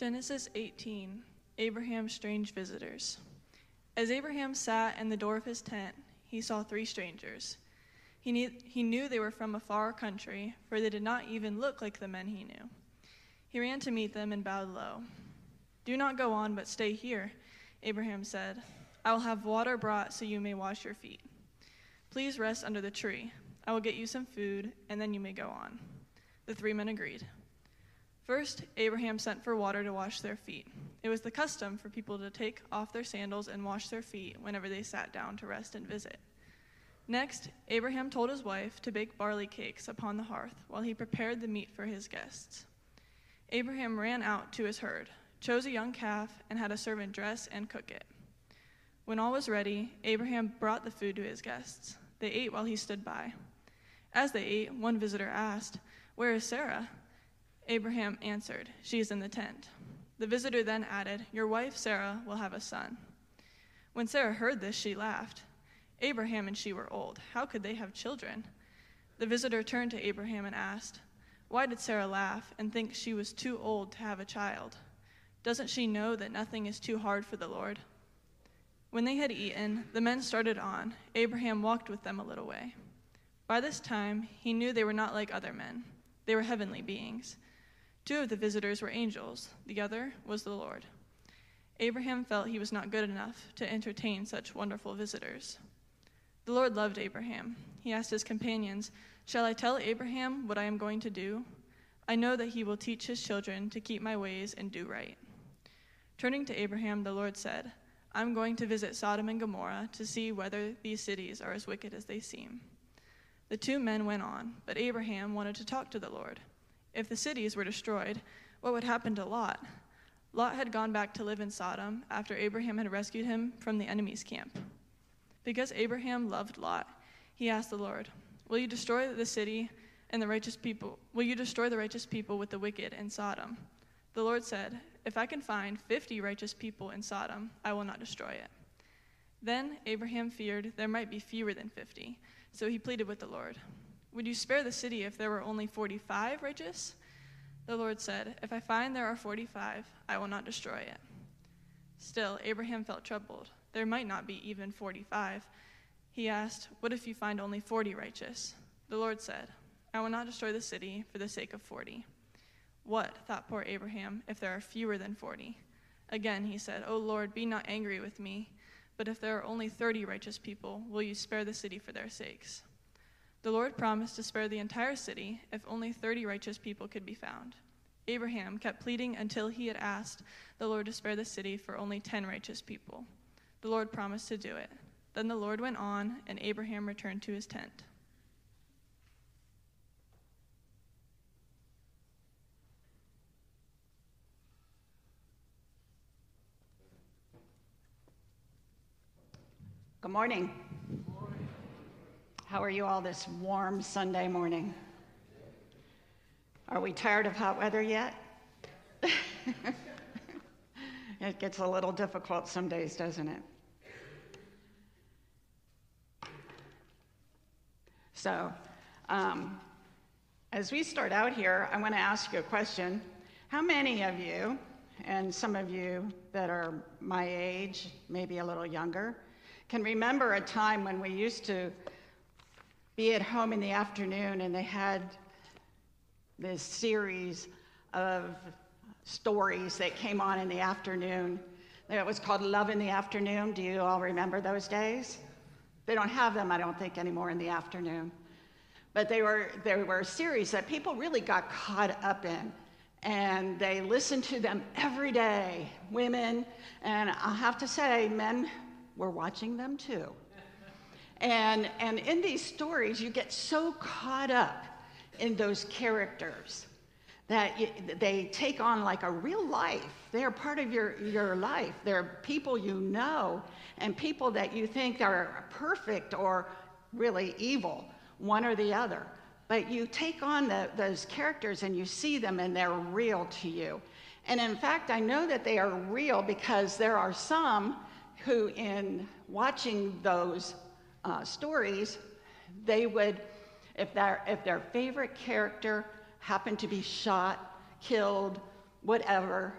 Genesis 18, Abraham's strange visitors. As Abraham sat in the door of his tent, he saw 3 strangers. He knew they were from a far country, for they did not even look like the men he knew. He ran to meet them and bowed low. "Do not go on, but stay here," Abraham said. "I will have water brought so you may wash your feet. Please rest under the tree. I will get you some food, and then you may go on." The 3 men agreed. First, Abraham sent for water to wash their feet. It was the custom for people to take off their sandals and wash their feet whenever they sat down to rest and visit. Next, Abraham told his wife to bake barley cakes upon the hearth while he prepared the meat for his guests. Abraham ran out to his herd, chose a young calf, and had a servant dress and cook it. When all was ready, Abraham brought the food to his guests. They ate while he stood by. As they ate, one visitor asked, "Where is Sarah?" Abraham answered, "She is in the tent." The visitor then added, "Your wife Sarah will have a son." When Sarah heard this, she laughed. Abraham and she were old. How could they have children? The visitor turned to Abraham and asked, "Why did Sarah laugh and think she was too old to have a child? Doesn't she know that nothing is too hard for the Lord?" When they had eaten, the men started on. Abraham walked with them a little way. By this time, he knew they were not like other men. They were heavenly beings. 2 of the visitors were angels. The other was the Lord. Abraham felt he was not good enough to entertain such wonderful visitors. The Lord loved Abraham. He asked his companions, "Shall I tell Abraham what I am going to do? I know that he will teach his children to keep my ways and do right." Turning to Abraham, the Lord said, "I'm going to visit Sodom and Gomorrah to see whether these cities are as wicked as they seem." The 2 men went on, but Abraham wanted to talk to the Lord. If the cities were destroyed, what would happen to Lot? Lot had gone back to live in Sodom after Abraham had rescued him from the enemy's camp. Because Abraham loved Lot, he asked the Lord, "Will you destroy the city and the righteous people? Will you destroy the righteous people with the wicked in Sodom?" The Lord said, "If I can find 50 righteous people in Sodom, I will not destroy it." Then Abraham feared there might be fewer than 50, so he pleaded with the Lord, "Would you spare the city if there were only 45 righteous?" The Lord said, "If I find there are 45, I will not destroy it." Still, Abraham felt troubled. There might not be even 45. He asked, "What if you find only 40 righteous?" The Lord said, "I will not destroy the city for the sake of 40. What, thought poor Abraham, if there are fewer than 40? Again he said, "O Lord, be not angry with me, but if there are only 30 righteous people, will you spare the city for their sakes?" The Lord promised to spare the entire city if only 30 righteous people could be found. Abraham kept pleading until he had asked the Lord to spare the city for only 10 righteous people. The Lord promised to do it. Then the Lord went on, and Abraham returned to his tent. Good morning. How are you all this warm Sunday morning? Are we tired of hot weather yet? It gets a little difficult some days, doesn't it? So, as we start out here, I want to ask you a question. How many of you, and some of you that are my age, maybe a little younger, can remember a time when we used to be at home in the afternoon and they had this series of stories that came on in the afternoon. It was called Love in the Afternoon. Do you all remember those days? They don't have them, I don't think, anymore in the afternoon. But they were a series that people really got caught up in. And they listened to them every day, women, and I'll have to say, men were watching them too. And in these stories, you get so caught up in those characters that they take on like a real life. They are part of your life. They're people you know and people that you think are perfect or really evil, one or the other. But you take on those characters and you see them and they're real to you. And in fact, I know that they are real because there are some who, in watching those stories, they would, if their favorite character happened to be shot, killed, whatever,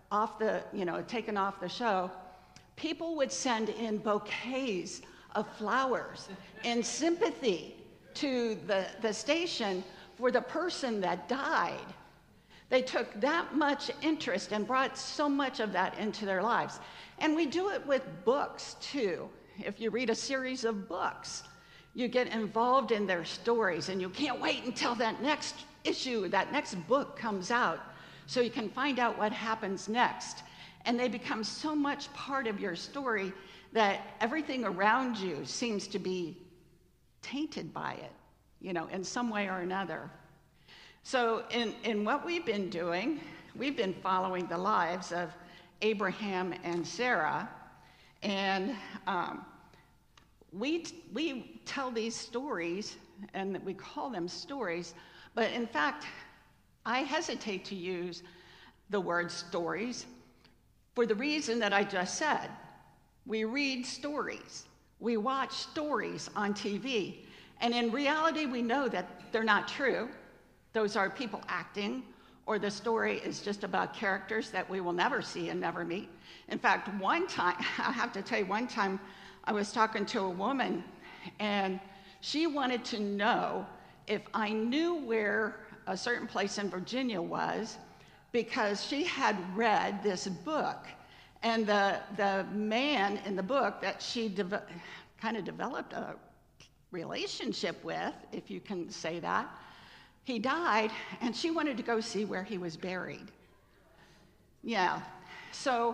taken off the show, people would send in bouquets of flowers in sympathy to the station for the person that died. They took that much interest and brought so much of that into their lives. And we do it with books too. If you read a series of books, you get involved in their stories, and you can't wait until that next issue, that next book comes out, so you can find out what happens next. And they become so much part of your story that everything around you seems to be tainted by it, in some way or another. So in what we've been doing, we've been following the lives of Abraham and Sarah, and we tell these stories, and we call them stories, but in fact, I hesitate to use the word stories for the reason that I just said. We read stories, we watch stories on TV, and in reality, we know that they're not true. Those are people acting, or the story is just about characters that we will never see and never meet. In fact, one time, I have to tell you, one time I was talking to a woman, and she wanted to know if I knew where a certain place in Virginia was, because she had read this book. And the man in the book that she kind of developed a relationship with, if you can say that, he died, and she wanted to go see where he was buried. Yeah, so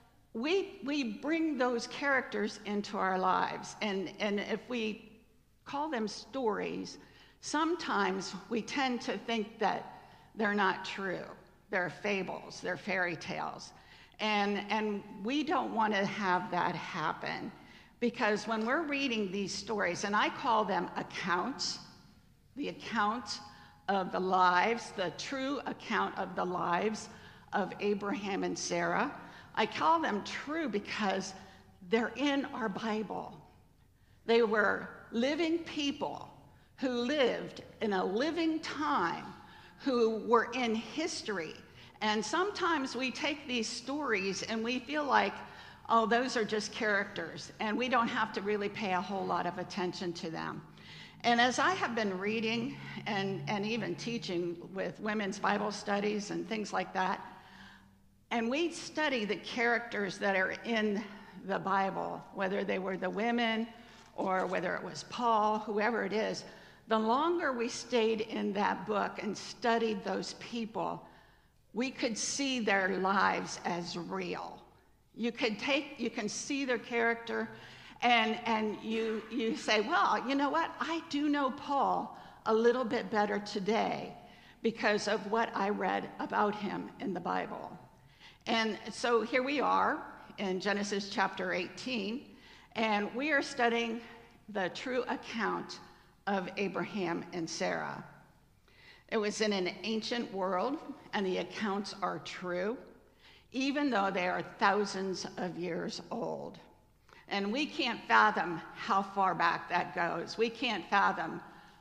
we bring those characters into our lives, and if we call them stories, sometimes we tend to think that they're not true. They're fables, they're fairy tales. And we don't want to have that happen, because when we're reading these stories, and I call them accounts, the account of the lives, the true account of the lives of Abraham and Sarah, I call them true because they're in our Bible. They were living people who lived in a living time, who were in history. And sometimes we take these stories and we feel like, oh, those are just characters, and we don't have to really pay a whole lot of attention to them. And as I have been reading and even teaching with women's Bible studies and things like that, and we study the characters that are in the Bible, whether they were the women or whether it was Paul, whoever it is, the longer we stayed in that book and studied those people, we could see their lives as real. You can see their character, and you say, well, you know what? I do know Paul a little bit better today because of what I read about him in the Bible. And so here we are in Genesis chapter 18, and we are studying the true account of Abraham and Sarah. It was in an ancient world, and the accounts are true, even though they are thousands of years old. And we can't fathom how far back that goes. We can't fathom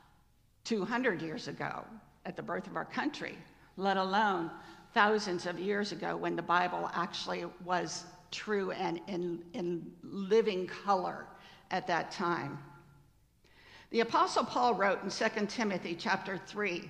200 years ago at the birth of our country, let alone thousands of years ago when the Bible actually was true and in living color at that time. The Apostle Paul wrote in 2 Timothy chapter 3,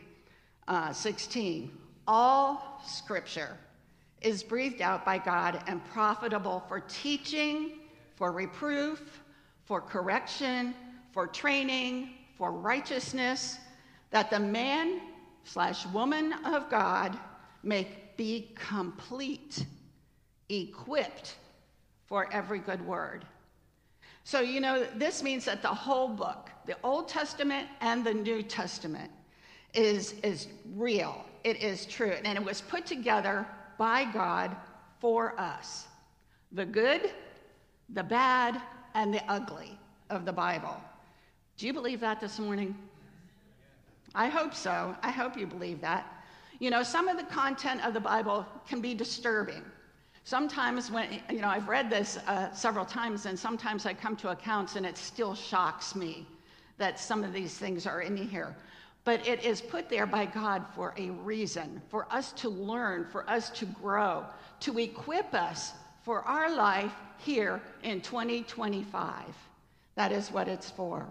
16, all scripture is breathed out by God and profitable for teaching, for reproof, for correction, for training, for righteousness, that the man/woman of God may be complete, equipped for every good word. So, this means that the whole book, the Old Testament and the New Testament, is real. It is true. And it was put together by God for us. The good, the bad, and the ugly of the Bible. Do you believe that this morning? I hope so. I hope you believe that. Some of the content of the Bible can be disturbing. Sometimes when, I've read this several times, and sometimes I come to accounts and it still shocks me that some of these things are in here. but it is put there by God for a reason, for us to learn, for us to grow, to equip us for our life here in 2025. That is what it's for.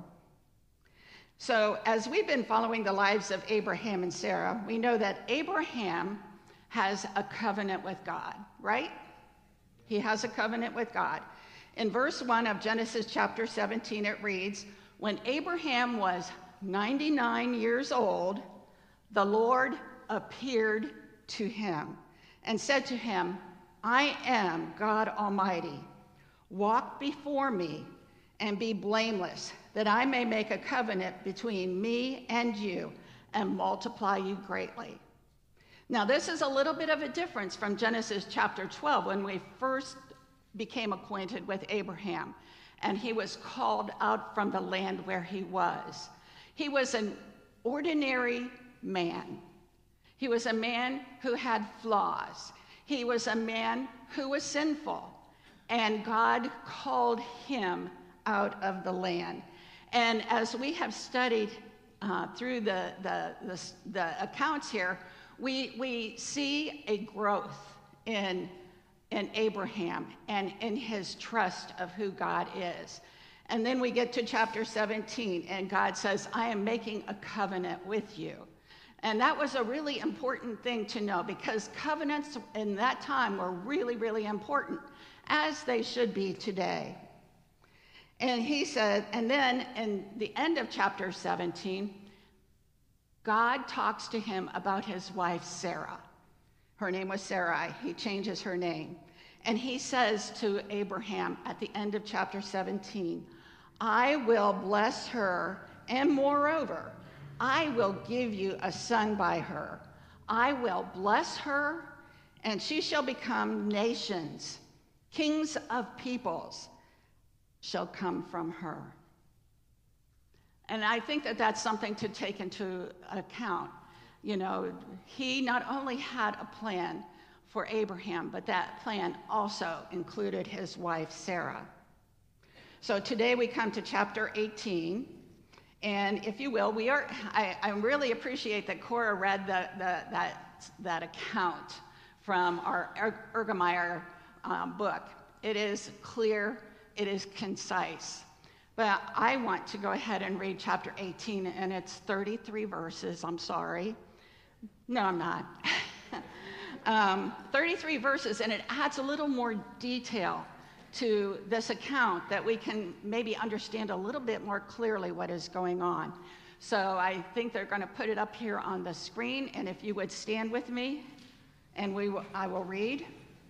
So as we've been following the lives of Abraham and Sarah, we know that Abraham has a covenant with God, right? He has a covenant with God. In verse 1 of Genesis chapter 17, it reads, "When Abraham was 99 years old, the Lord appeared to him and said to him, 'I am God Almighty. Walk before me and be blameless, that I may make a covenant between me and you and multiply you greatly.'" Now, this is a little bit of a difference from Genesis chapter 12, when we first became acquainted with Abraham, and he was called out from the land where he was. He was an ordinary man. He was a man who had flaws. He was a man who was sinful, and God called him out of the land. And as we have studied through the accounts here, we see a growth in Abraham and in his trust of who God is. And then we get to chapter 17, and God says, "I am making a covenant with you." And that was a really important thing to know, because covenants in that time were really, really important, as they should be today. And he said, and then in the end of chapter 17, God talks to him about his wife, Sarah. Her name was Sarai. He changes her name. And he says to Abraham at the end of chapter 17, "I will bless her, and moreover, I will give you a son by her. I will bless her, and she shall become nations. Kings of peoples shall come from her." And I think that that's something to take into account. You know, he not only had a plan for Abraham, but that plan also included his wife, Sarah. So today we come to chapter 18. And if you will, I really appreciate that Cora read that account from our Ergemeyer book. It is clear, it is concise. But I want to go ahead and read chapter 18, and it's 33 verses. I'm sorry. No, I'm not. 33 verses, and it adds a little more detail to this account that we can maybe understand a little bit more clearly what is going on. So I think they're going to put it up here on the screen, and if you would stand with me, and I will read.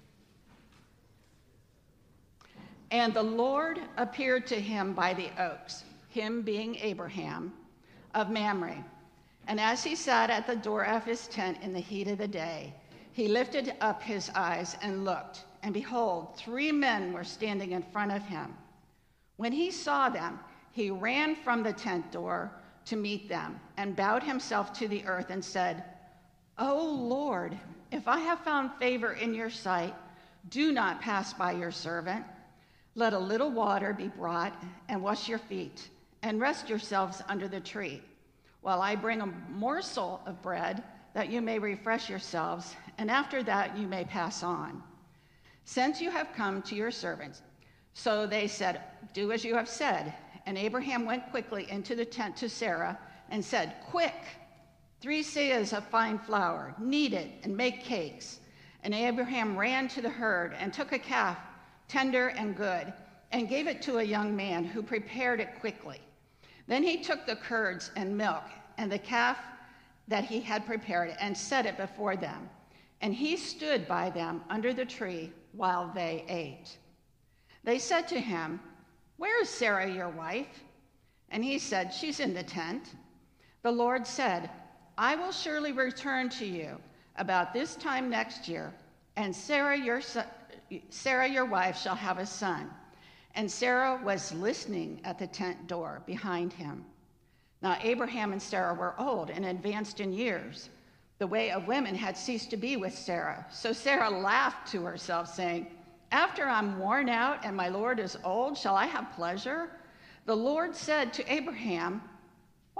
"And the Lord appeared to him by the oaks," him being Abraham, "of Mamre. And as he sat at the door of his tent in the heat of the day, he lifted up his eyes and looked, and behold, 3 men were standing in front of him. When he saw them, he ran from the tent door to meet them and bowed himself to the earth and said, 'O Lord, if I have found favor in your sight, do not pass by your servant. Let a little water be brought and wash your feet and rest yourselves under the tree, while I bring a morsel of bread that you may refresh yourselves, and after that you may pass on. Since you have come to your servants.' So they said, 'Do as you have said.' And Abraham went quickly into the tent to Sarah and said, 'Quick, 3 seahs of fine flour, knead it and make cakes.' And Abraham ran to the herd and took a calf, tender and good, and gave it to a young man who prepared it quickly. Then he took the curds and milk and the calf that he had prepared and set it before them. And he stood by them under the tree while they ate. They said to him, 'Where is Sarah, your wife?' And he said, 'She's in the tent.' The Lord said, 'I will surely return to you about this time next year, and Sarah, your wife, shall have a son.' And Sarah was listening at the tent door behind him. Now Abraham and Sarah were old and advanced in years. The way of women had ceased to be with Sarah. So Sarah laughed to herself, saying, 'After I'm worn out and my Lord is old, shall I have pleasure?' The Lord said to Abraham,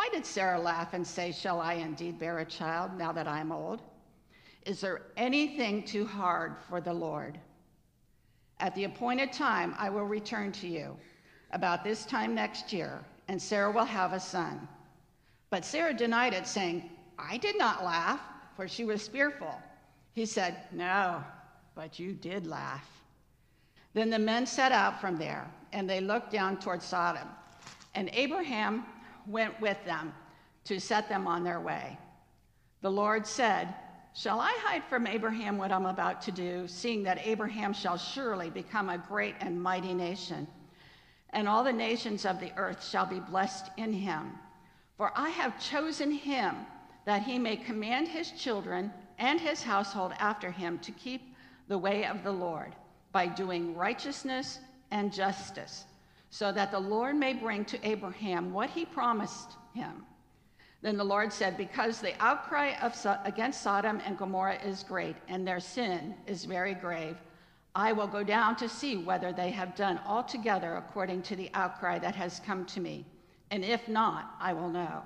Why did Sarah laugh and say, "Shall I indeed bear a child now that I am old? Is there anything too hard for the Lord? At the appointed time, I will return to you about this time next year, and Sarah will have a son." But Sarah denied it, saying, "I did not laugh," for she was fearful. He said, "No, but you did laugh." Then the men set out from there, and they looked down toward Sodom. And Abraham went with them to set them on their way. The Lord said, "Shall I hide from Abraham what I'm about to do, seeing that Abraham shall surely become a great and mighty nation, and all the nations of the earth shall be blessed in him? For I have chosen him that he may command his children and his household after him to keep the way of the Lord by doing righteousness and justice, so that the Lord may bring to Abraham what he promised him." Then the Lord said, "Because the outcry against Sodom and Gomorrah is great, and their sin is very grave, I will go down to see whether they have done altogether according to the outcry that has come to me. And if not, I will know."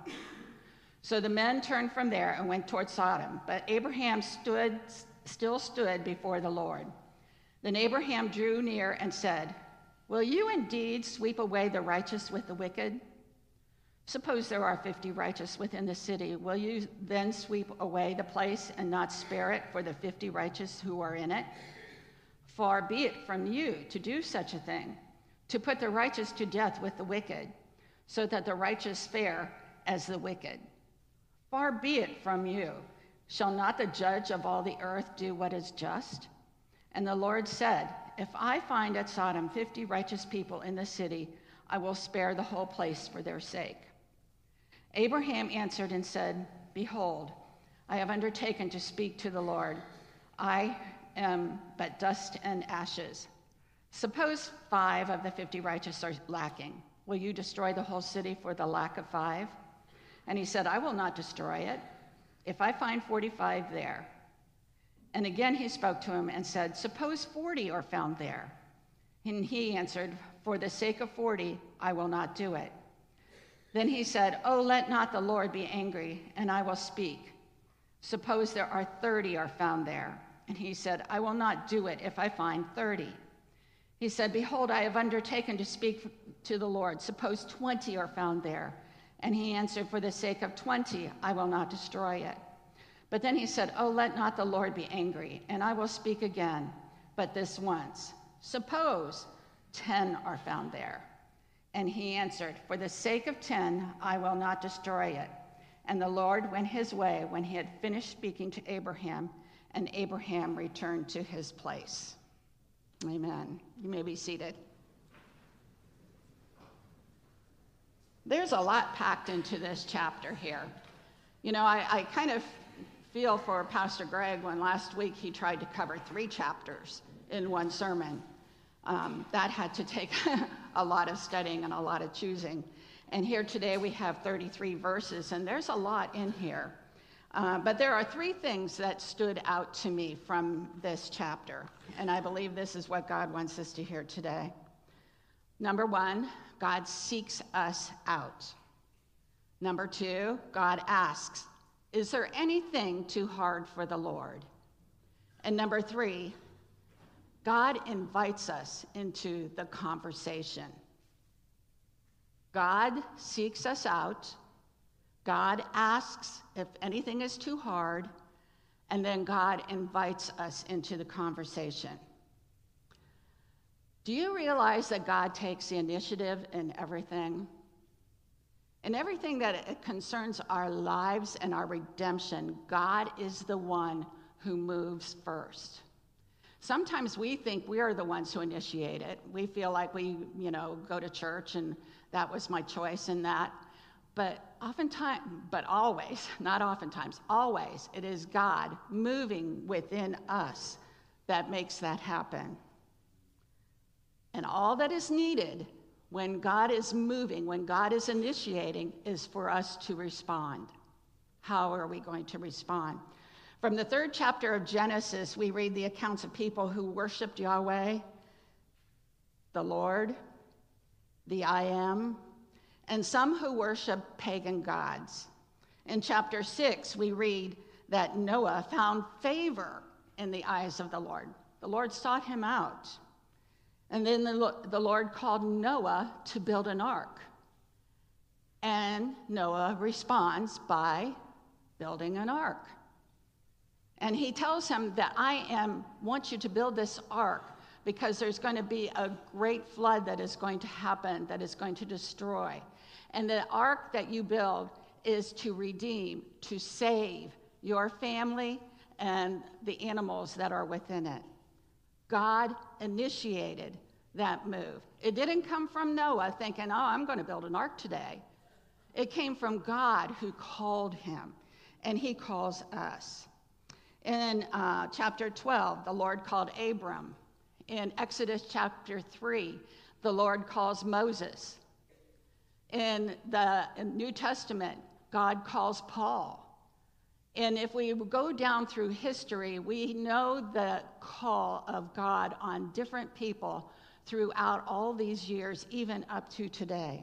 So the men turned from there and went toward Sodom, but Abraham still stood before the Lord. Then Abraham drew near and said, "Will you indeed sweep away the righteous with the wicked? Suppose there are 50 righteous within the city. Will you then sweep away the place and not spare it for the 50 righteous who are in it? Far be it from you to do such a thing, to put the righteous to death with the wicked, so that the righteous fare as the wicked. Far be it from you. Shall not the judge of all the earth do what is just?" And the Lord said, "If I find at Sodom 50 righteous people in the city, I will spare the whole place for their sake." Abraham answered and said, "Behold, I have undertaken to speak to the Lord. I am but dust and ashes. Suppose 5 of the 50 righteous are lacking. Will you destroy the whole city for the lack of 5? And he said, "I will not destroy it, if I find 45 there." And again he spoke to him and said, "Suppose 40 are found there." And he answered, "For the sake of 40, I will not do it." Then he said, "Oh, let not the Lord be angry, and I will speak. Suppose there are 30 are found there." And he said, "I will not do it if I find 30. He said, "Behold, I have undertaken to speak to the Lord. Suppose 20 are found there." And he answered, "For the sake of 20, I will not destroy it." But then he said, "Oh, let not the Lord be angry, and I will speak again, but this once. Suppose 10 are found there." And he answered, "For the sake of 10, I will not destroy it." And the Lord went his way when he had finished speaking to Abraham, and Abraham returned to his place. Amen. You may be seated. There's a lot packed into this chapter here. You know, I kind of feel for Pastor Greg when last week he tried to cover 3 chapters in one sermon. That had to take a lot of studying and a lot of choosing. And here today we have 33 verses, and there's a lot in here. But there are 3 things that stood out to me from this chapter, and I believe this is what God wants us to hear today. Number 1, God seeks us out. Number 2, God asks, "Is there anything too hard for the Lord?" And number 3, God invites us into the conversation. God seeks us out. God asks if anything is too hard, and then God invites us into the conversation. Do you realize that God takes the initiative in everything? In everything that concerns our lives and our redemption, God is the one who moves first. Sometimes we think we are the ones who initiate it. We feel like we, go to church and that was my choice in that. But always, not oftentimes, always, it is God moving within us that makes that happen. And all that is needed when God is moving, when God is initiating, is for us to respond. How are we going to respond? From the 3rd chapter of Genesis, we read the accounts of people who worshiped Yahweh, the Lord, the I Am, and some who worship pagan gods. In chapter 6, we read that Noah found favor in the eyes of the Lord. The Lord sought him out. And then the Lord called Noah to build an ark. And Noah responds by building an ark. And he tells him that I want you to build this ark because there's going to be a great flood that is going to happen, that is going to destroy. And the ark that you build is to redeem, to save your family and the animals that are within it. God initiated that move. It didn't come from Noah thinking, oh, I'm going to build an ark today. It came from God who called him, and he calls us. In chapter 12, the Lord called Abram. In Exodus chapter 3, the Lord calls Moses. In the New Testament, God calls Paul. And if we go down through history, we know the call of God on different people throughout all these years, even up to today.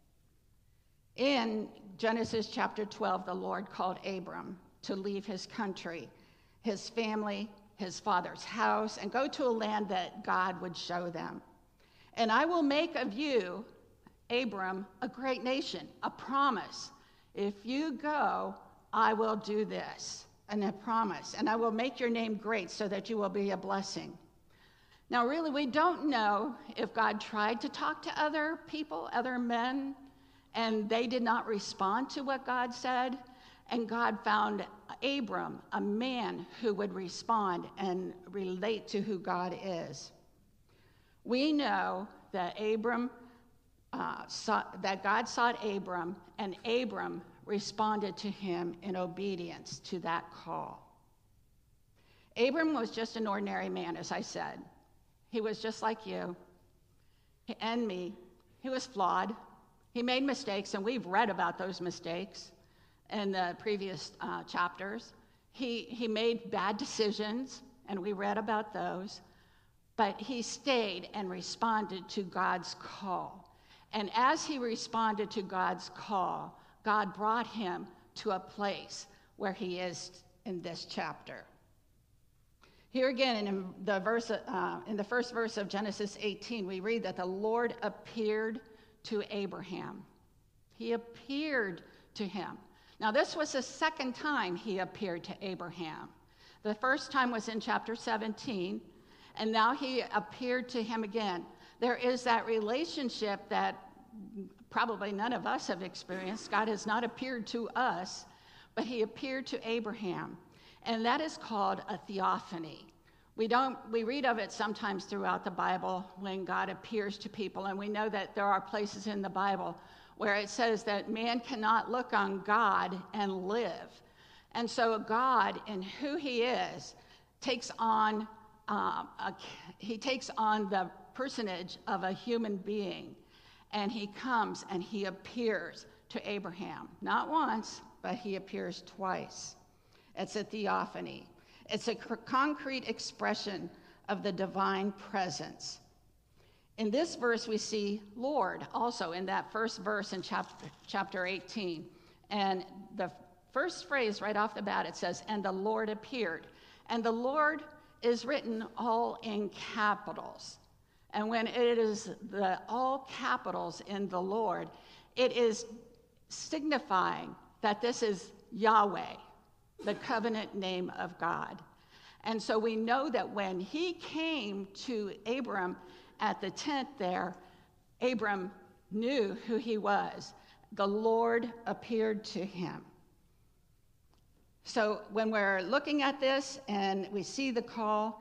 In Genesis chapter 12, the Lord called Abram to leave his country, his family, his father's house, and go to a land that God would show them. And I will make of you, Abram, a great nation, a promise. If you go, I will do this, and a promise, and I will make your name great so that you will be a blessing. Now, really, we don't know if God tried to talk to other people, other men, and they did not respond to what God said, and God found Abram, a man who would respond and relate to who God is. We know that that God sought Abram, and Abram responded to him in obedience to that call. Abram was just an ordinary man, as I said. He was just like you and me. He was flawed. He made mistakes, and we've read about those mistakes in the previous chapters. He made bad decisions, and we read about those. But he stayed and responded to God's call. And as he responded to God's call, God brought him to a place where he is in this chapter. Here again, in the first verse of Genesis 18, we read that the Lord appeared to Abraham. He appeared to him. Now, this was the second time he appeared to Abraham. The first time was in chapter 17, and now he appeared to him again. There is that relationship that probably none of us have experienced. God has not appeared to us, but he appeared to Abraham. And that is called a theophany. We read of it sometimes throughout the Bible when God appears to people, and we know that there are places in the Bible where it says that man cannot look on God and live. And so God, in who he is, takes on the personage of a human being, and he comes and he appears to Abraham. Not once, but he appears twice. It's a theophany. It's a concrete expression of the divine presence. In this verse, we see Lord also in that first verse in chapter 18. And the first phrase right off the bat, it says, and the Lord appeared. And the Lord is written all in capitals. And when it is the all capitals in the Lord, it is signifying that this is Yahweh, the covenant name of God. And so we know that when he came to Abram at the tent there, Abram knew who he was. The Lord appeared to him. So when we're looking at this and we see the call,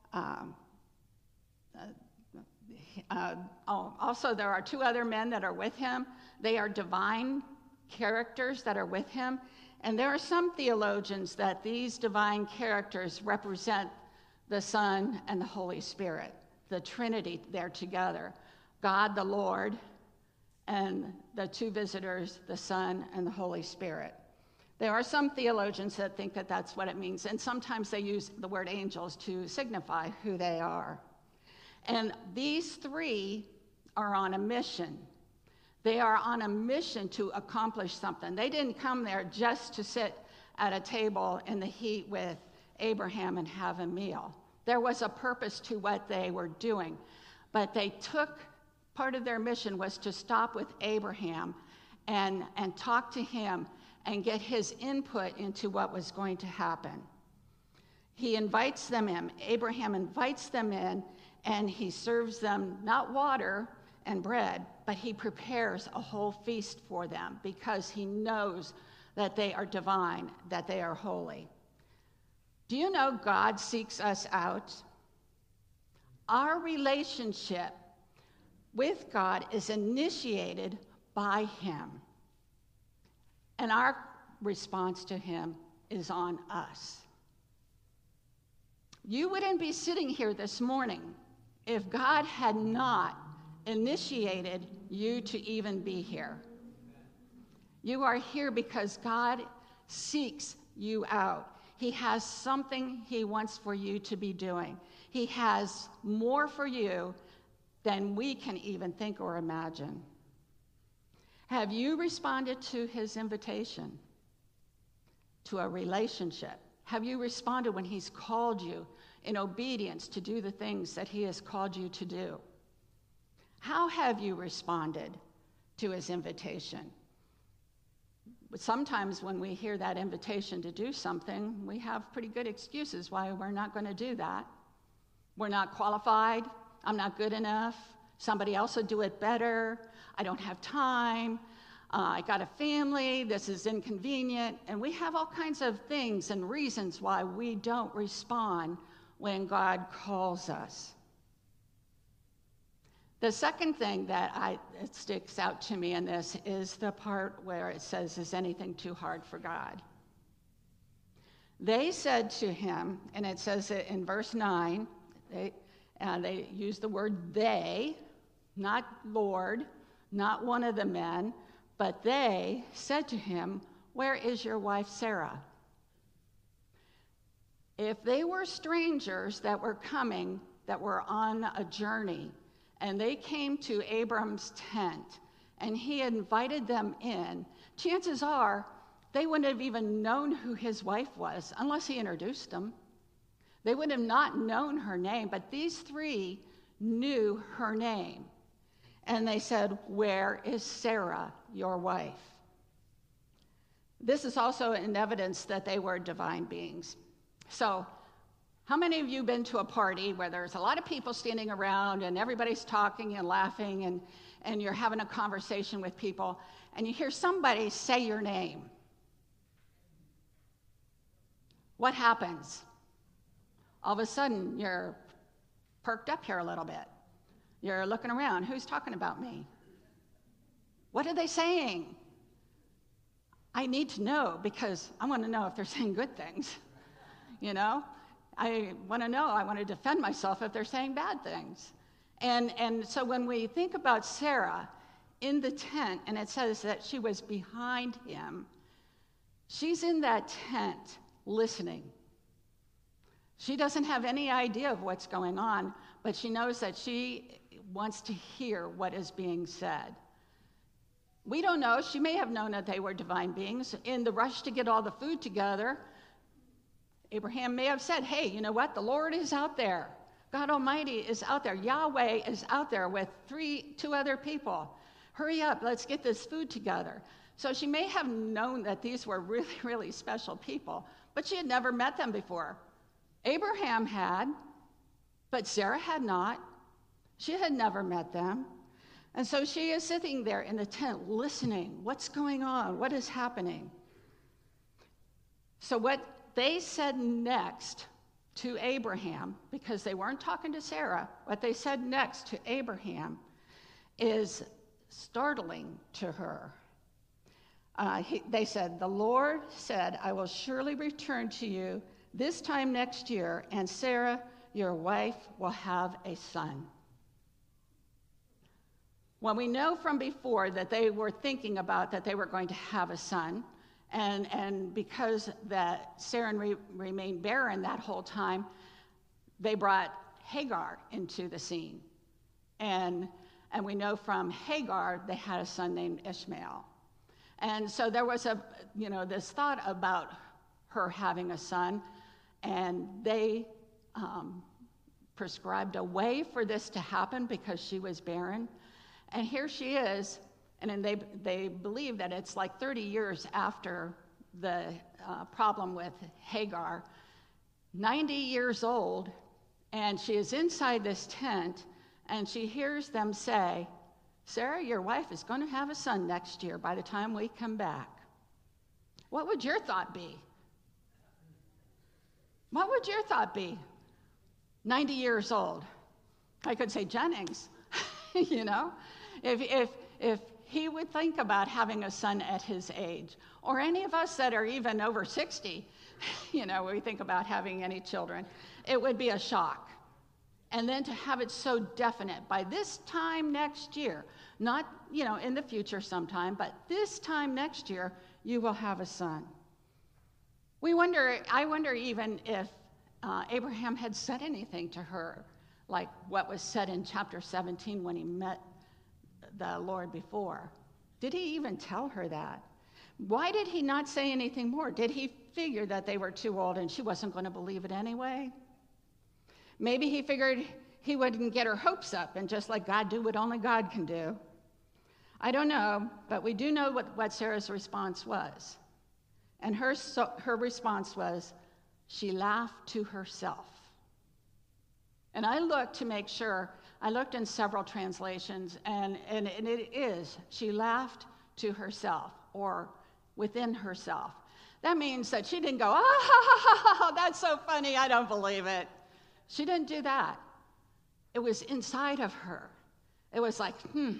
also there are two other men that are with him. They are divine characters that are with him. And there are some theologians that these divine characters represent the Son and the Holy Spirit, the Trinity there together, God the Lord, and the two visitors, the Son and the Holy Spirit. There are some theologians that think that that's what it means, and sometimes they use the word angels to signify who they are. And these three are on a mission. They are on a mission to accomplish something. They didn't come there just to sit at a table in the heat with Abraham and have a meal. There was a purpose to what they were doing. But they took, part of their mission was to stop with Abraham and talk to him and get his input into what was going to happen. He invites them in. Abraham invites them in, and he serves them not water and bread, but he prepares a whole feast for them because he knows that they are divine, that they are holy. Do you know God seeks us out? Our relationship with God is initiated by him, and our response to him is on us. You wouldn't be sitting here this morning if God had not initiated you to even be here. You are here because God seeks you out. He has something he wants for you to be doing. He has more for you than we can even think or imagine. Have you responded to his invitation to a relationship? Have you responded when he's called you in obedience to do the things that he has called you to do? How have you responded to his invitation? But sometimes when we hear that invitation to do something, we have pretty good excuses why we're not going to do that. We're not qualified. I'm not good enough. Somebody else will do it better. I don't have time. I got a family. This is inconvenient. And we have all kinds of things and reasons why we don't respond when God calls us. The second thing that it sticks out to me in this is the part where it says, is anything too hard for God? They said to him, and it says it in verse 9, they use the word they, not Lord, not one of the men, but they said to him, where is your wife Sarah? If they were strangers that were coming, that were on a journey, and they came to Abram's tent, and he invited them in, chances are they wouldn't have even known who his wife was unless he introduced them. They would have not known her name, but these three knew her name. And they said, where is Sarah, your wife? This is also an evidence that they were divine beings. So, how many of you have been to a party where there's a lot of people standing around and everybody's talking and laughing and you're having a conversation with people and you hear somebody say your name? What happens? All of a sudden, you're perked up here a little bit. You're looking around. Who's talking about me? What are they saying? I need to know because I want to know if they're saying good things. You know? I want to know. I want to defend myself if they're saying bad things. And so when we think about Sarah in the tent, and it says that she was behind him, she's in that tent listening. She doesn't have any idea of what's going on, but she knows that she wants to hear what is being said. We don't know. She may have known that they were divine beings. In the rush to get all the food together, Abraham may have said, hey, you know what? The Lord is out there. God Almighty is out there. Yahweh is out there with two other people. Hurry up. Let's get this food together. So she may have known that these were really, really special people, but she had never met them before. Abraham had, but Sarah had not. She had never met them. And so she is sitting there in the tent listening. What's going on? What is happening? So what they said next to Abraham, because they weren't talking to Sarah, what they said next to Abraham is startling to her. They said, the Lord said, I will surely return to you this time next year, and Sarah, your wife, will have a son. Well, we know from before that they were thinking about that they were going to have a son, and because that Sarah remained barren that whole time, they brought Hagar into the scene. And And we know from Hagar, they had a son named Ishmael. And so there was this thought about her having a son, and they prescribed a way for this to happen because she was barren. And here she is, and then they believe that it's like 30 years after the problem with Hagar, 90 years old, and she is inside this tent, and she hears them say, Sarah, your wife is going to have a son next year by the time we come back. What would your thought be? What would your thought be? 90 years old. I could say Jennings, If he would think about having a son at his age, or any of us that are even over 60, we think about having any children, it would be a shock. And then to have it so definite, by this time next year, not, in the future sometime, but this time next year, you will have a son. I wonder even if Abraham had said anything to her, like what was said in chapter 17 when he met the Lord before. Did he even tell her that? Why did he not say anything more? Did he figure that they were too old and she wasn't going to believe it anyway? Maybe he figured he wouldn't get her hopes up and just let God do what only God can do. I don't know, but we do know what Sarah's response was. And her response was, she laughed to herself. And I looked to make sure. I looked in several translations, and it is, she laughed to herself, or within herself. That means that she didn't go, oh, that's so funny, I don't believe it. She didn't do that. It was inside of her. It was like,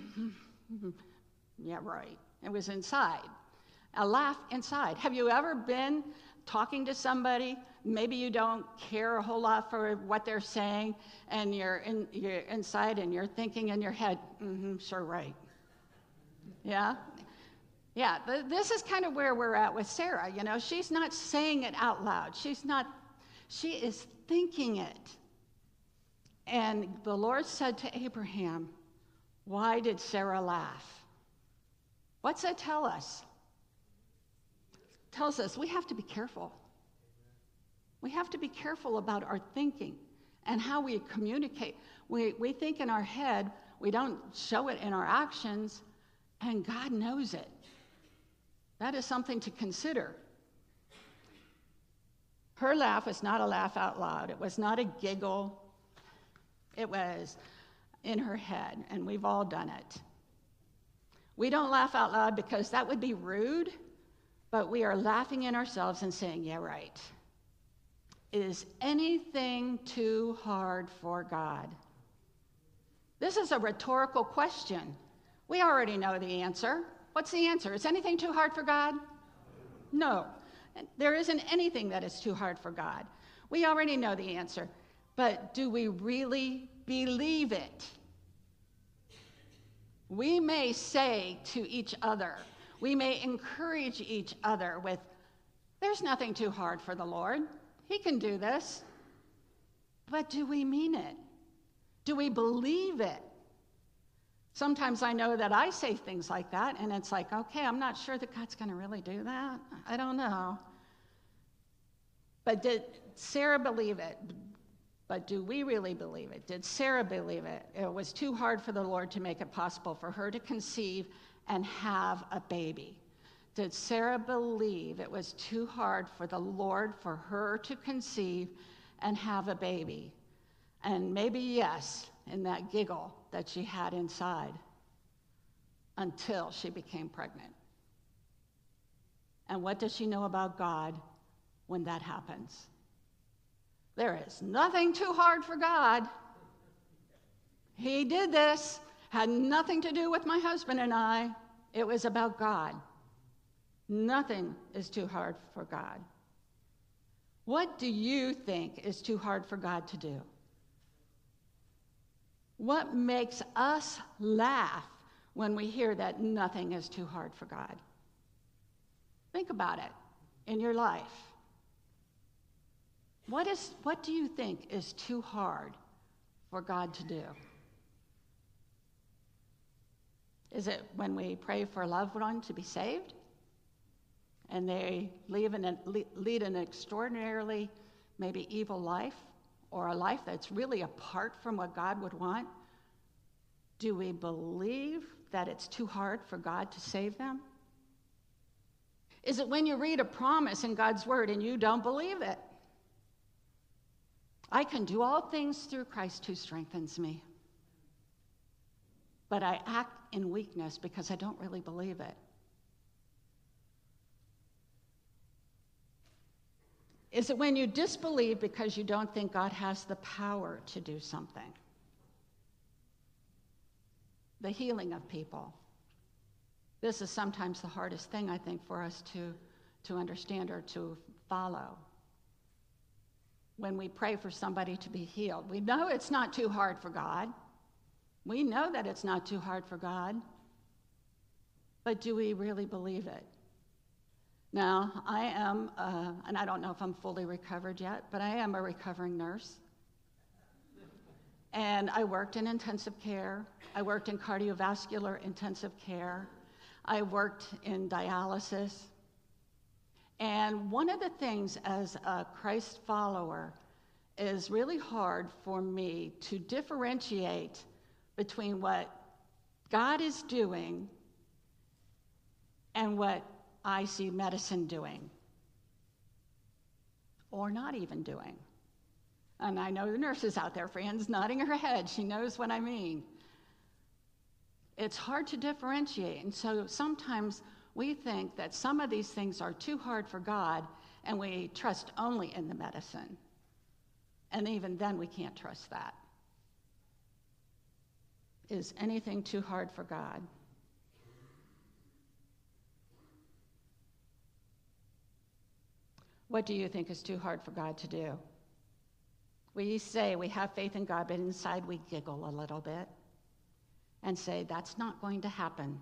yeah, right. It was inside. A laugh inside. Have you ever been talking to somebody? Maybe you don't care a whole lot for what they're saying, and you're inside and you're thinking in your head, sure, right. Yeah? Yeah, this is kind of where we're at with Sarah. She's not saying it out loud. She is thinking it. And the Lord said to Abraham, why did Sarah laugh? What's that tell us? It tells us we have to be careful. We have to be careful about our thinking and how we communicate. We think in our head, we don't show it in our actions, and God knows it. That is something to consider. Her laugh was not a laugh out loud. It was not a giggle. It was in her head, and we've all done it. We don't laugh out loud because that would be rude, but we are laughing in ourselves and saying, yeah, right. Is anything too hard for God? This is a rhetorical question. We already know the answer. What's the answer? Is anything too hard for God? No. There isn't anything that is too hard for God. We already know the answer. But do we really believe it? We may say to each other, we may encourage each other with, there's nothing too hard for the Lord. He can do this. But do we mean it? Do we believe it? Sometimes I know that I say things like that, and it's like, okay, I'm not sure that God's going to really do that. I don't know. But did Sarah believe it? But do we really believe it? Did Sarah believe it? It was too hard for the Lord to make it possible for her to conceive and have a baby. Did Sarah believe it was too hard for the Lord for her to conceive and have a baby? And maybe yes, in that giggle that she had inside until she became pregnant. And what does she know about God when that happens? There is nothing too hard for God. He did this, had nothing to do with my husband and I. It was about God. Nothing is too hard for God. What do you think is too hard for God to do? What makes us laugh when we hear that nothing is too hard for God? Think about it in your life. What do you think is too hard for God to do? Is it when we pray for a loved one to be saved and they lead an extraordinarily maybe evil life, or a life that's really apart from what God would want? Do we believe that it's too hard for God to save them? Is it when you read a promise in God's word and you don't believe it? I can do all things through Christ who strengthens me. But I act in weakness because I don't really believe it. Is it when you disbelieve because you don't think God has the power to do something? The healing of people. This is sometimes the hardest thing, I think, for us to understand or to follow. When we pray for somebody to be healed, we know it's not too hard for God. We know that it's not too hard for God. But do we really believe it? Now, I am, and I don't know if I'm fully recovered yet, but I am a recovering nurse. And I worked in intensive care. I worked in cardiovascular intensive care. I worked in dialysis. And one of the things as a Christ follower is really hard for me to differentiate between what God is doing and what I see medicine doing, or not even doing. And I know the nurses out there, Fran's nodding her head. She knows what I mean. It's hard to differentiate. And so sometimes we think that some of these things are too hard for God, and we trust only in the medicine. And even then, we can't trust that. Is anything too hard for God? What do you think is too hard for God to do? We say we have faith in God, but inside we giggle a little bit and say, that's not going to happen.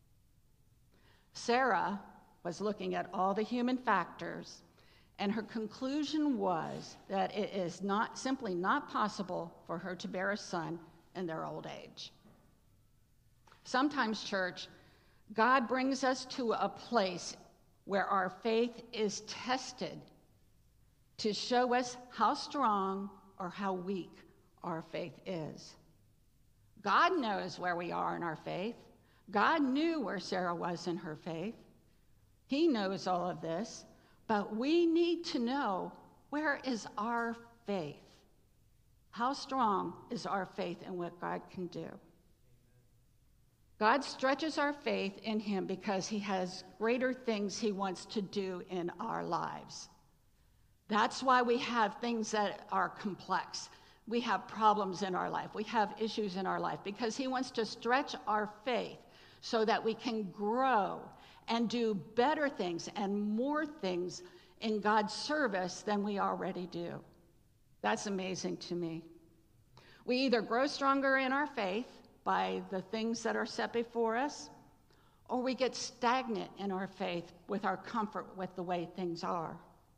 Sarah was looking at all the human factors, and her conclusion was that it is simply not possible for her to bear a son in their old age. Sometimes, church, God brings us to a place where our faith is tested to show us how strong or how weak our faith is. God knows where we are in our faith. God knew where Sarah was in her faith. He knows all of this, but we need to know, where is our faith? How strong is our faith in what God can do? God stretches our faith in him because he has greater things he wants to do in our lives. That's why we have things that are complex. We have problems in our life. We have issues in our life because he wants to stretch our faith so that we can grow and do better things and more things in God's service than we already do. That's amazing to me. We either grow stronger in our faith by the things that are set before us, or we get stagnant in our faith with our comfort with the way things are.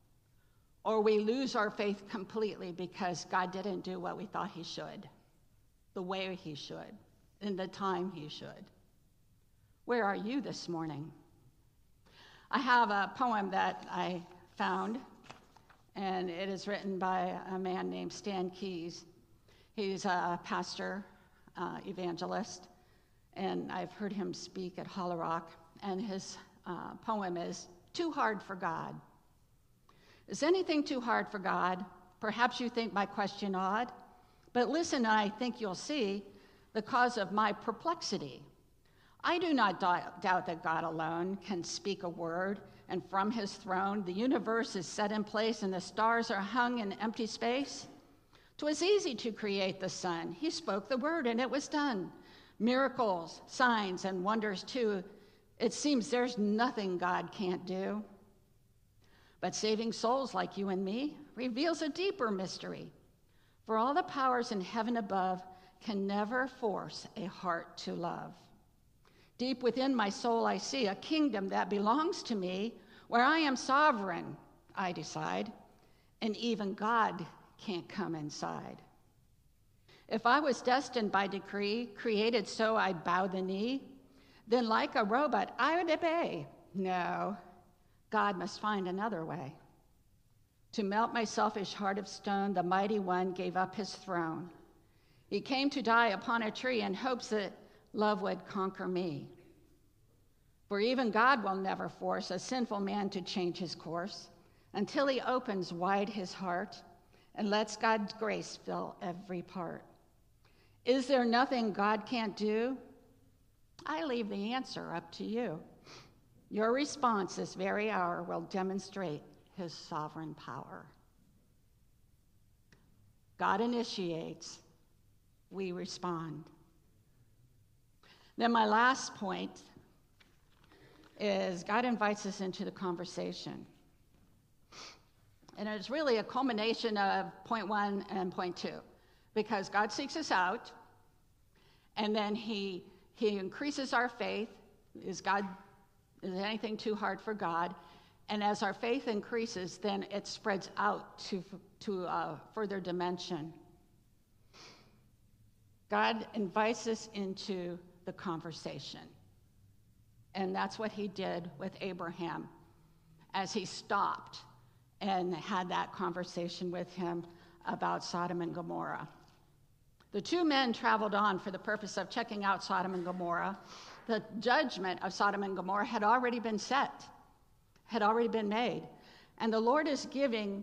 Or we lose our faith completely because God didn't do what we thought he should, the way he should, in the time he should. Where are you this morning? I have a poem that I found, and it is written by a man named Stan Keyes. He's a pastor, evangelist, and I've heard him speak at Hollow Rock, and his poem is, "Too Hard for God." Is anything too hard for God? Perhaps you think my question odd, but listen, I think you'll see the cause of my perplexity. I do not doubt that God alone can speak a word, and from his throne the universe is set in place and the stars are hung in empty space. 'Twas easy to create the sun. He spoke the word and it was done. Miracles, signs, and wonders too. It seems there's nothing God can't do. But saving souls like you and me reveals a deeper mystery. For all the powers in heaven above can never force a heart to love. Deep within my soul I see a kingdom that belongs to me, where I am sovereign, I decide, and even God can't come inside. If I was destined by decree, created so I bow the knee, then like a robot, I would obey. No, God must find another way. To melt my selfish heart of stone, the mighty one gave up his throne. He came to die upon a tree in hopes that love would conquer me. For even God will never force a sinful man to change his course until he opens wide his heart and lets God's grace fill every part. Is there nothing God can't do? I leave the answer up to you. Your response this very hour will demonstrate his sovereign power. God initiates, we respond. Then my last point is God invites us into the conversation. And it's really a culmination of point 1 and point 2, because God seeks us out, and then he increases our faith. Is anything too hard for God? And as our faith increases, then it spreads out to a further dimension. God invites us into the conversation. And that's what he did with Abraham as he stopped and had that conversation with him about Sodom and Gomorrah. The two men traveled on for the purpose of checking out Sodom and Gomorrah. The judgment of Sodom and Gomorrah had already been set, had already been made. And the Lord is giving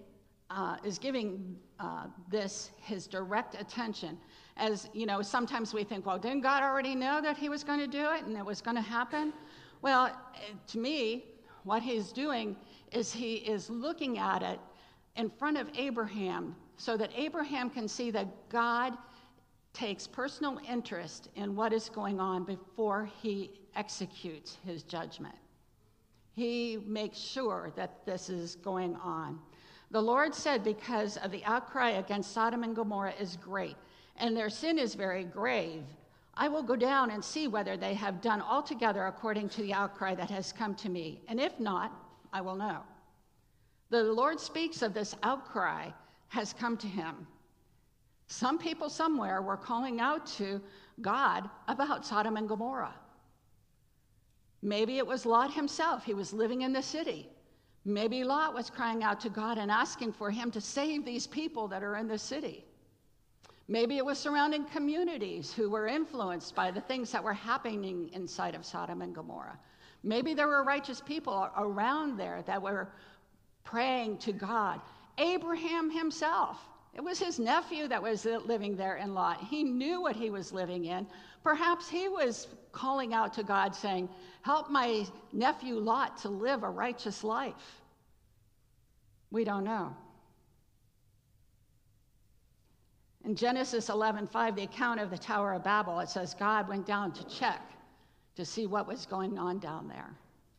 this his direct attention. As you know, sometimes we think, well, didn't God already know that he was going to do it and it was going to happen? Well, to me, what he's doing is he is looking at it in front of Abraham so that Abraham can see that God takes personal interest in what is going on before he executes his judgment. He makes sure that this is going on. The Lord said, because of the outcry against Sodom and Gomorrah is great, and their sin is very grave, I will go down and see whether they have done altogether according to the outcry that has come to me. And if not, I will know. The Lord speaks of this outcry has come to him. Some people somewhere were calling out to God about Sodom and Gomorrah. Maybe it was Lot himself. He was living in the city. Maybe Lot was crying out to God and asking for him to save these people that are in the city. Maybe it was surrounding communities who were influenced by the things that were happening inside of Sodom and Gomorrah. Maybe there were righteous people around there that were praying to God. Abraham himself, it was his nephew that was living there in Lot. He knew what he was living in. Perhaps he was calling out to God saying, help my nephew Lot to live a righteous life. We don't know. In Genesis 11:5, the account of the Tower of Babel, it says God went down to check to see what was going on down there.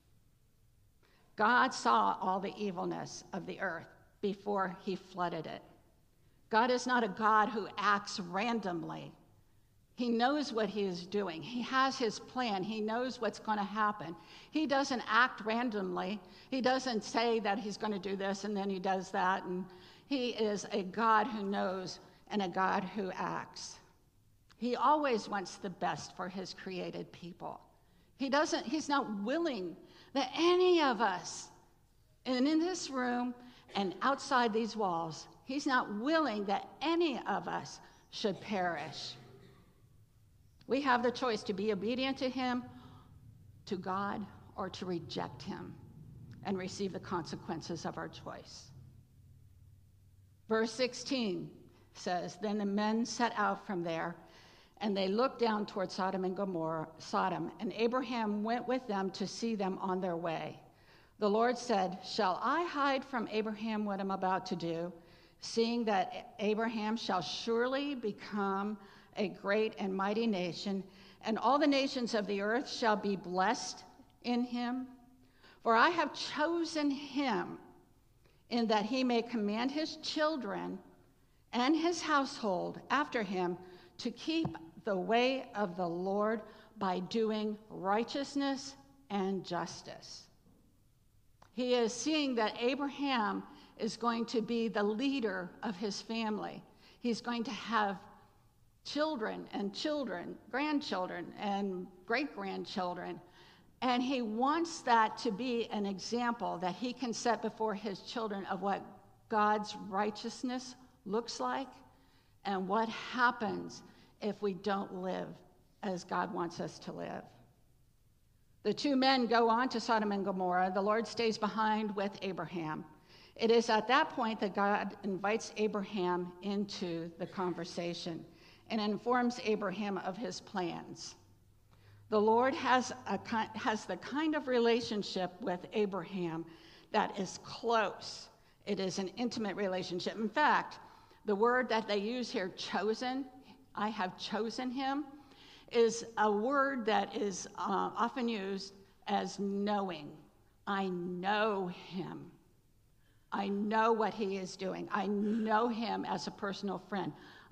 God saw all the evilness of the earth before he flooded it. God is not a God who acts randomly. He knows what he is doing. He has his plan. He knows what's going to happen. He doesn't act randomly. He doesn't say that he's going to do this and then he does that. And he is a God who knows and a God who acts. He always wants the best for his created people. He's not willing that any of us, and in this room and outside these walls, he's not willing that any of us should perish. We have the choice to be obedient to him, to God, or to reject him and receive the consequences of our choice. Verse 16 says, then the men set out from there, and they looked down toward Sodom, and Abraham went with them to see them on their way. The Lord said, shall I hide from Abraham what I'm about to do, seeing that Abraham shall surely become a great and mighty nation, and all the nations of the earth shall be blessed in him? For I have chosen him in that he may command his children and his household after him to keep the way of the Lord by doing righteousness and justice. He is seeing that Abraham is going to be the leader of his family. He's going to have children and children, grandchildren and great-grandchildren. And he wants that to be an example that he can set before his children of what God's righteousness looks like and what happens if we don't live as God wants us to live. The two men go on to Sodom and Gomorrah. The Lord stays behind with Abraham. It is at that point that God invites Abraham into the conversation and informs Abraham of his plans. The Lord has the kind of relationship with Abraham that is close. It is an intimate relationship. In fact, the word that they use here, chosen, I have chosen him, is a word that is often used as knowing. I know him. I know what he is doing. I know him as a personal friend.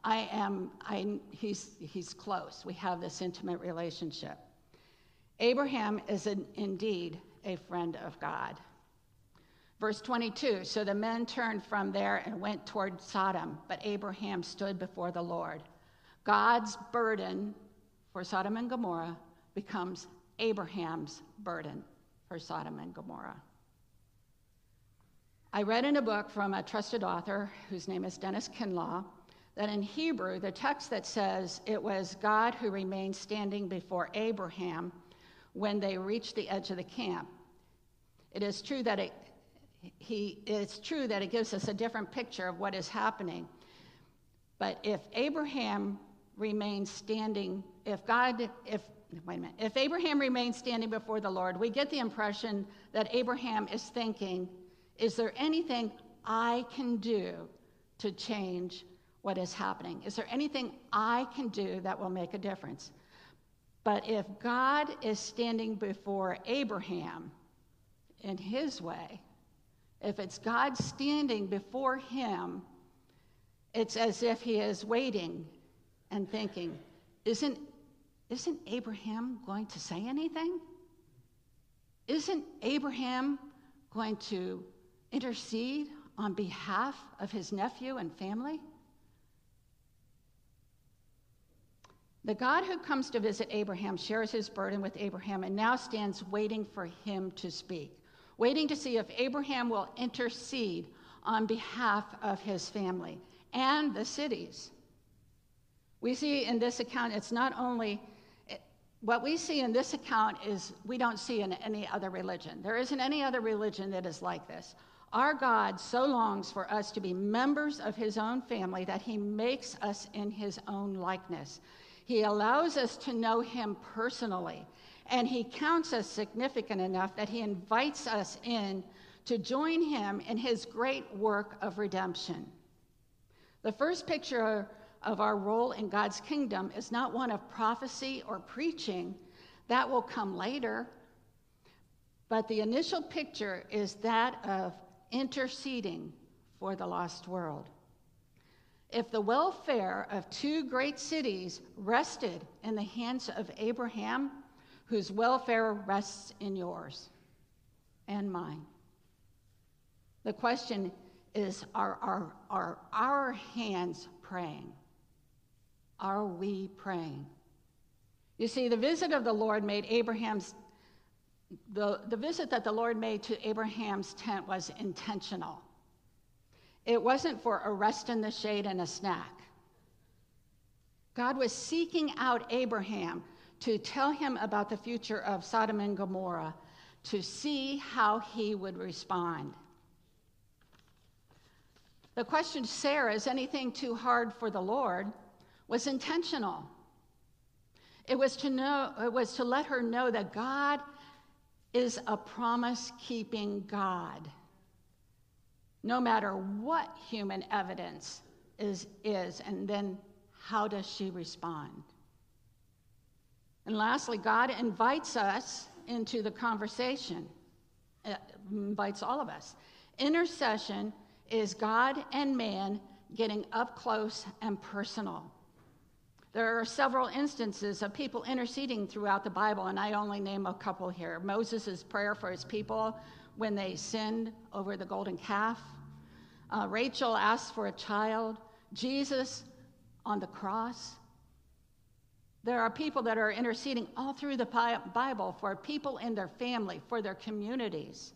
He's close. We have this intimate relationship. Abraham is indeed a friend of God. Verse 22, so the men turned from there and went toward Sodom, but Abraham stood before the Lord. God's burden for Sodom and Gomorrah becomes Abraham's burden for Sodom and Gomorrah. I read in a book from a trusted author whose name is Dennis Kinlaw that in Hebrew, the text that says it was God who remained standing before Abraham when they reached the edge of the camp. It is true that it gives us a different picture of what is happening. But if Abraham remains standing, if Abraham remains standing before the Lord, we get the impression that Abraham is thinking, is there anything I can do to change what is happening? Is there anything I can do that will make a difference? But if God is standing before Abraham in his way, if it's God standing before him, it's as if he is waiting and thinking, isn't Abraham going to say anything? Isn't Abraham going to intercede on behalf of his nephew and family? The God who comes to visit Abraham shares his burden with Abraham and now stands waiting for him to speak, waiting to see if Abraham will intercede on behalf of his family and the cities. We see in this account, it's not only, what we see in this account is we don't see in any other religion. There isn't any other religion that is like this. Our God so longs for us to be members of his own family that he makes us in his own likeness. He allows us to know him personally, and he counts us significant enough that he invites us in to join him in his great work of redemption. The first picture of our role in God's kingdom is not one of prophecy or preaching. That will come later. But the initial picture is that of interceding for the lost world. If the welfare of two great cities rested in the hands of Abraham, whose welfare rests in yours and mine, the question is, are our hands praying? Are we praying? You see, the visit of the Lord made the visit that the Lord made to Abraham's tent was intentional. It wasn't for a rest in the shade and a snack. God was seeking out Abraham to tell him about the future of Sodom and Gomorrah, to see how he would respond. The question, Sarah, is anything too hard for the Lord, was intentional. It was to let her know that God is a promise-keeping God. No matter what human evidence is, and then how does she respond? And lastly, God invites us into the conversation. It invites all of us. Intercession is God and man getting up close and personal. There are several instances of people interceding throughout the Bible, and I only name a couple here. Moses' prayer for his people when they sinned over the golden calf. Rachel asked for a child. Jesus on the cross. There are people that are interceding all through the Bible for people in their family, for their communities.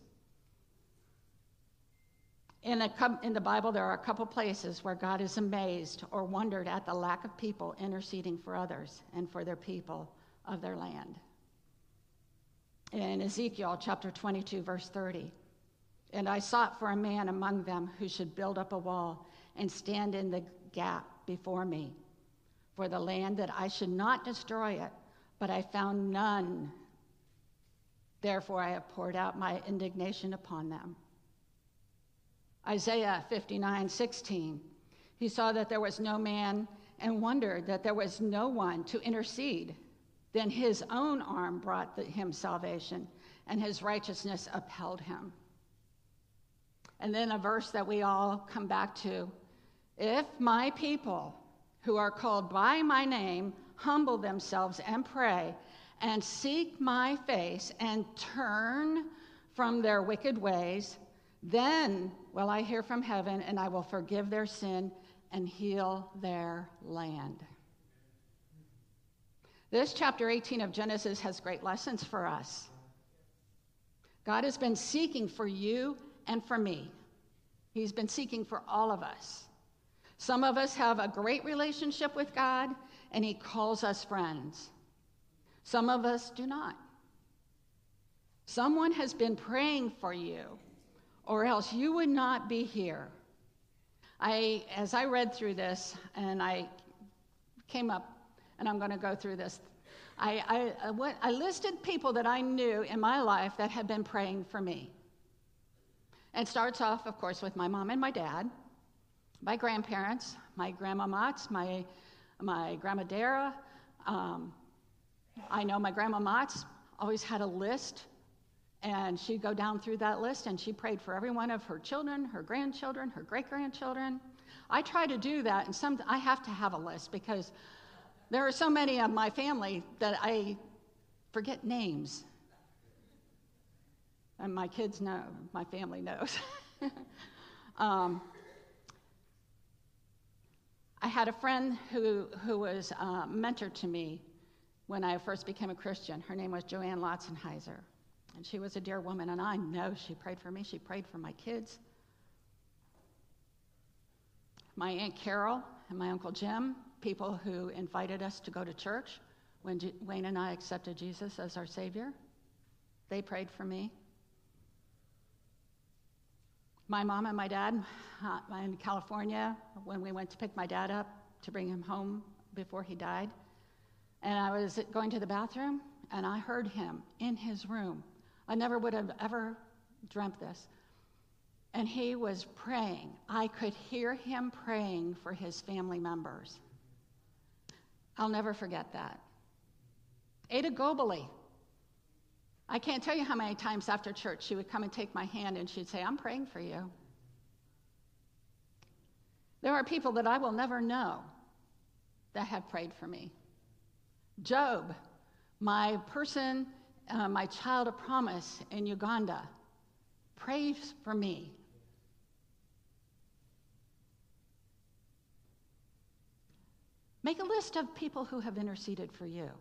In the Bible, there are a couple places where God is amazed or wondered at the lack of people interceding for others and for their people of their land. In Ezekiel chapter 22, verse 30, "And I sought for a man among them who should build up a wall and stand in the gap before me for the land, that I should not destroy it, but I found none. Therefore I have poured out my indignation upon them." Isaiah 59:16, "He saw that there was no man and wondered that there was no one to intercede. Then his own arm brought him salvation, and his righteousness upheld him." And then a verse that we all come back to, "If my people who are called by my name humble themselves and pray and seek my face and turn from their wicked ways, then will I hear from heaven, and I will forgive their sin and heal their land." This chapter 18 of Genesis has great lessons for us. God has been seeking for you and for me. He's been seeking for all of us. Some of us have a great relationship with God, and he calls us friends. Some of us do not. Someone has been praying for you, or else you would not be here. As I read through this, and I came up, and I'm going to go through this, I listed people that I knew in my life that had been praying for me. It starts off, of course, with my mom and my dad, my grandparents, my grandma Mats, my grandma Dara. I know my grandma Mats always had a list, and she'd go down through that list, and she prayed for every one of her children, her grandchildren, her great-grandchildren. I try to do that, and I have to have a list because there are so many of my family that I forget names. And my kids know, my family knows. I had a friend who was a mentor to me when I first became a Christian. Her name was Joanne Lotzenheiser. And she was a dear woman, and I know she prayed for me. She prayed for my kids. My Aunt Carol and my Uncle Jim, people who invited us to go to church when Wayne and I accepted Jesus as our Savior, they prayed for me. My mom and my dad in California, when we went to pick my dad up to bring him home before he died, and I was going to the bathroom, and I heard him in his room. I never would have ever dreamt this. And he was praying. I could hear him praying for his family members. I'll never forget that. Ada Gobeli. I can't tell you how many times after church she would come and take my hand and she'd say, "I'm praying for you." There are people that I will never know that have prayed for me. Job, my child of promise in Uganda, prays for me. Make a list of people who have interceded for you,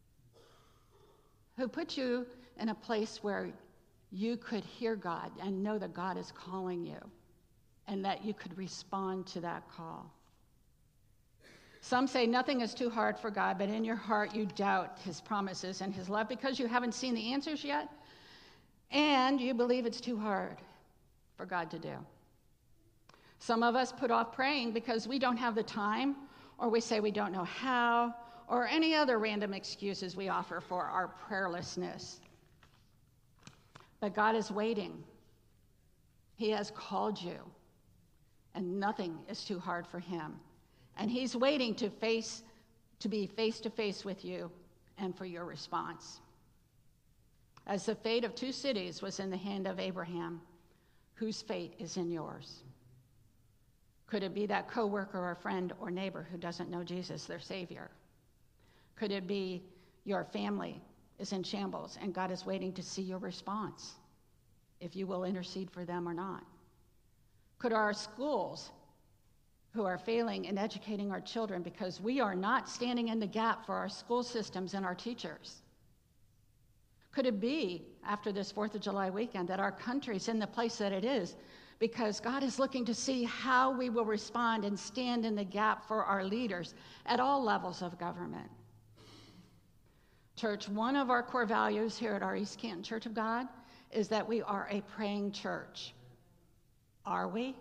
who put you in a place where you could hear God and know that God is calling you and that you could respond to that call. Some say nothing is too hard for God, but in your heart you doubt his promises and his love because you haven't seen the answers yet, and you believe it's too hard for God to do. Some of us put off praying because we don't have the time, or we say we don't know how, or any other random excuses we offer for our prayerlessness. But God is waiting. He has called you, and nothing is too hard for him. And he's waiting to be face to face with you and for your response. As the fate of 2 cities was in the hand of Abraham, whose fate is in yours? Could it be that coworker or friend or neighbor who doesn't know Jesus, their Savior? Could it be your family is in shambles and God is waiting to see your response, if you will intercede for them or not? Could our schools who are failing in educating our children because we are not standing in the gap for our school systems and our teachers? Could it be, after this 4th of July weekend, that our country's in the place that it is because God is looking to see how we will respond and stand in the gap for our leaders at all levels of government? Church, one of our core values here at our East Canton Church of God is that we are a praying church. Are we?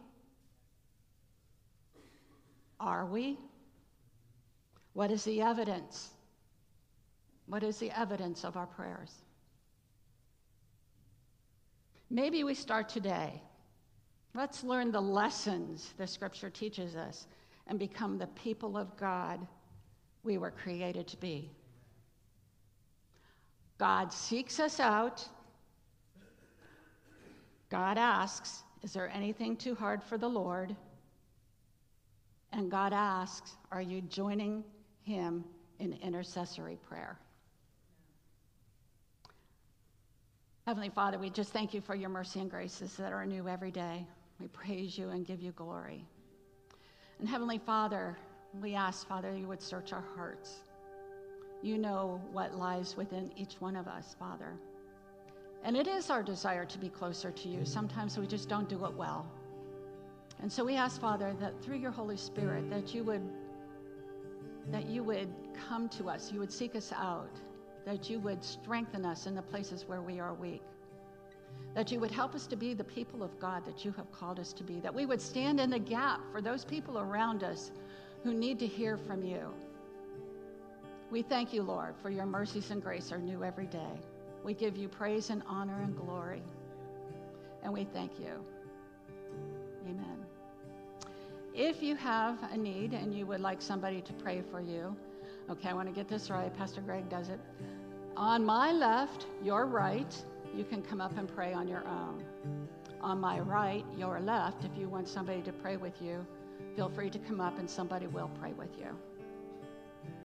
Are we? What is the evidence? What is the evidence of our prayers? Maybe we start today. Let's learn the lessons the Scripture teaches us and become the people of God we were created to be. God seeks us out. God asks, is there anything too hard for the Lord? And God asks, are you joining him in intercessory prayer? Heavenly Father, we just thank you for your mercy and graces that are new every day. We praise you and give you glory. And Heavenly Father, we ask, Father, you would search our hearts. You know what lies within each one of us, Father. And it is our desire to be closer to you. Sometimes we just don't do it well. And so we ask, Father, that through your Holy Spirit, that you would come to us, you would seek us out, that you would strengthen us in the places where we are weak, that you would help us to be the people of God that you have called us to be, that we would stand in the gap for those people around us who need to hear from you. We thank you, Lord, for your mercies and grace are new every day. We give you praise and honor and glory, and we thank you. Amen. If you have a need and you would like somebody to pray for you, okay, I want to get this right. Pastor Greg does it. On my left, your right, you can come up and pray on your own. On my right, your left, if you want somebody to pray with you, feel free to come up and somebody will pray with you.